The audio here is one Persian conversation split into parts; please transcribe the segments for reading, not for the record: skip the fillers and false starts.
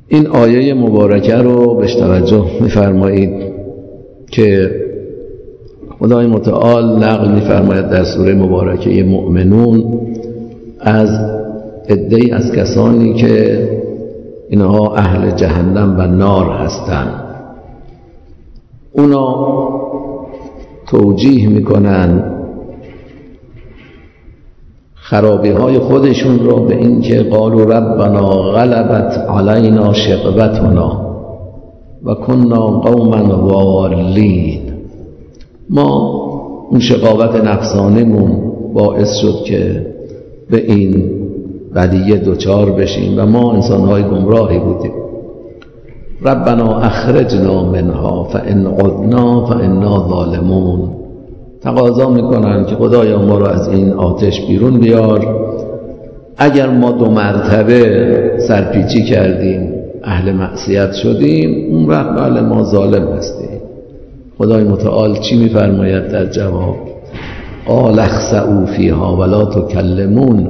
این آیه مبارکه رو بهش توجه می‌فرمایید که خدای متعال نقل می‌فرماید در سوره مبارکه مؤمنون از عده‌ای از کسانی که اینها اهل جهنم و نار هستند. اونا توجیه میکنن خرابی های خودشون رو به این که قالوا ربنا غلبت علینا شقوتنا و کنا قوما والین. ما اون شقاوت نفسانمون باعث شد که به این بلیه دوچار بشیم و ما انسانهای گمراهی بودیم. ربنا اخرجنا منها فان عدنا فانا ظالمون. تقاضا میکنن که خدایا ما رو از این آتش بیرون بیار، اگر ما 2 مرتبه سرپیچی کردیم اهل معصیت شدیم اون وقت بله ما ظالم هستیم. خدای متعال چی میفرماید در جواب؟ قال اخسئوا فیها ولا تکلمون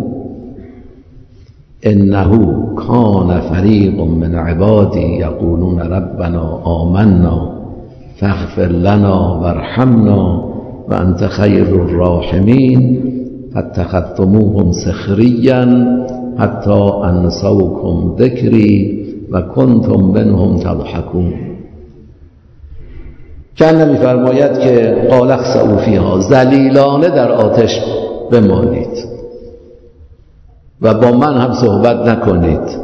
انه کان فریق من عبادی یقولون ربنا آمنا فاغفر لنا وارحمنا وانت خیر الراحمین فاتخذتموهم سخریا حتی انسوکم ذکری و کنتم منهم تضحکون. که می‌فرماید که قال اخسئوا فیها، ذلیلانه در آتش بمانید و با من هم صحبت نکنید.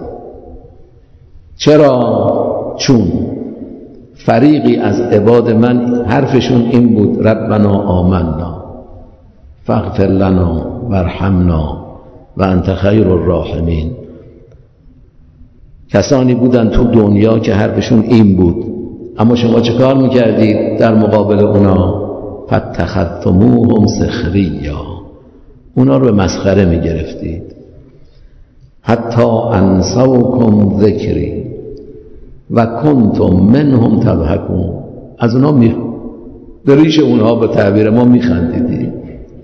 چرا؟ چون فریقی از عباد من حرفشون این بود ربنا آمنا فاغفر لنا وارحمنا و انت خیر الراحمین. کسانی بودن تو دنیا که حرفشون این بود، اما شما چه کار میکردید در مقابل اونا؟ فاتخذتموهم سخریا، اونا رو به مسخره میگرفتید. حتی انسوکم ذکری و کنتم منهم تضحکون، از اونا به ریش اونها به تعبیر ما میخندیدید.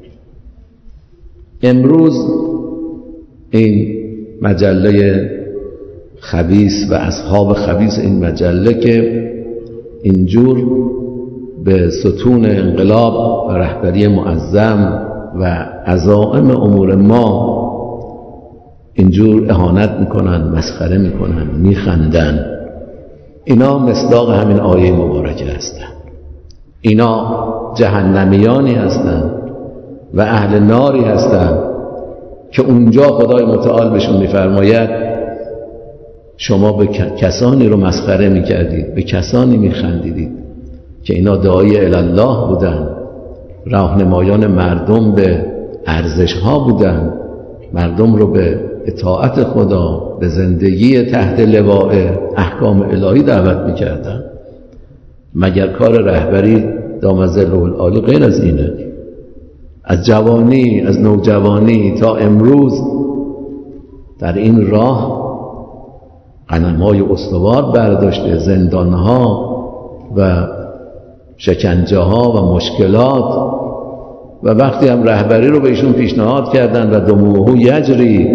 امروز این مجله خبیث و اصحاب خبیث این مجله که اینجور به ستون انقلاب و رهبری معظم و عزائم امور ما اینجور اهانت میکنن، مسخره میکنن، میخندن، اینا مصداق همین آیه مبارکه هستن. اینا جهنمیانی هستن و اهل ناری هستن که اونجا خدای متعال بهشون میفرماید شما به کسانی رو مسخره میکردید، به کسانی میخندیدید که اینا داعی الله بودن، راهنمایان مردم به ارزش ها بودن، مردم رو به اطاعت خدا، به زندگی تحت لواء احکام الهی دعوت میکردن. مگر کار رهبری دام ظله العالی غیر از اینه؟ از جوانی، از نوجوانی تا امروز در این راه قلم‌های استوار برداشته، زندان‌ها و شکنجه‌ها و مشکلات، و وقتی هم رهبری رو به ایشون پیشنهاد کردن و دموعه یجری،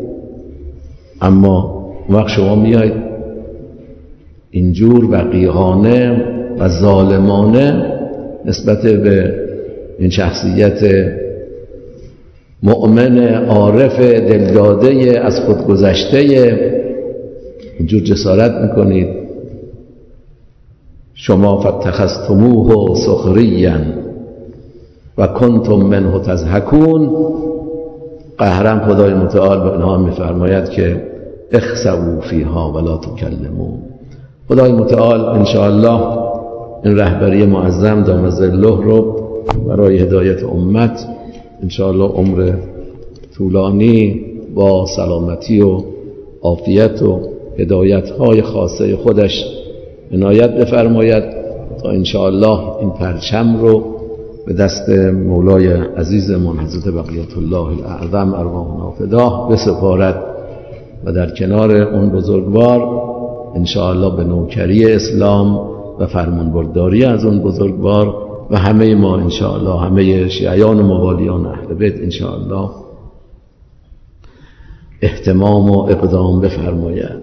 اما وقت شما میاید اینجور وقیحانه و ظالمانه نسبت به این شخصیت مؤمن عارف دلداده از خود گذشته اینجور جسارت میکنید. شما فاتخذتموه سخریا و کنتم منه تضحکون. قهرم خدای متعال به اینها میفرماید که اخسئوا فیها ولا تکلمون. خدای متعال انشاءالله این رهبری معظم دام ظله رو برای هدایت امت انشاءالله عمر طولانی با سلامتی و عافیت و هدایت‌های خاصه خودش عنایت بفرماید تا انشاءالله این پرچم رو به دست مولای عزیزمون حضرت بقیت الله الاعظم ارواحنا فداه بسپارد و در کنار اون بزرگوار انشاءالله به نوکری اسلام و فرمانبرداری از اون بزرگوار و همه ما انشاءالله، همه شیعیان و موالیان اهل بیت انشاءالله اهتمام و اقدام بفرماید.